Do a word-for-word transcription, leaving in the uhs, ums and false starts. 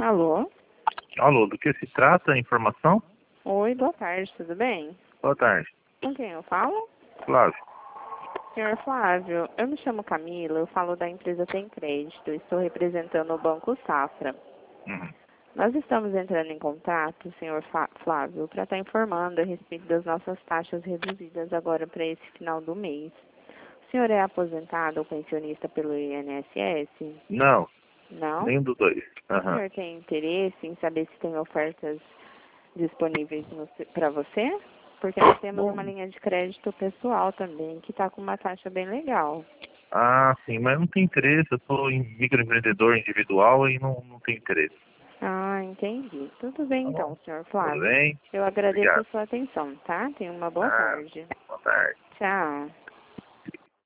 Alô? Alô, do que se trata a informação? Oi, boa tarde, tudo bem? Boa tarde. Com quem eu falo? Flávio. Senhor Flávio, eu me chamo Camila, eu falo da empresa Tem Crédito, estou representando o Banco Safra. Uhum. Nós estamos entrando em contato, senhor Flávio, para estar informando a respeito das nossas taxas reduzidas agora para esse final do mês. O senhor é aposentado ou pensionista pelo I N S S? Não, Não? nenhum dos dois. O Uhum. senhor tem interesse em saber se tem ofertas disponíveis para você? Porque nós temos Bom. uma linha de crédito pessoal também, que está com uma taxa bem legal. Ah, sim, mas não tem interesse. Eu sou em- microempreendedor individual e não, não tenho interesse. Ah, entendi. Tudo bem Tá então, bom? senhor Tudo Flávio. bem? Eu agradeço a Obrigado. sua atenção, tá? Tenha uma boa Ah, tarde. boa tarde. Tchau.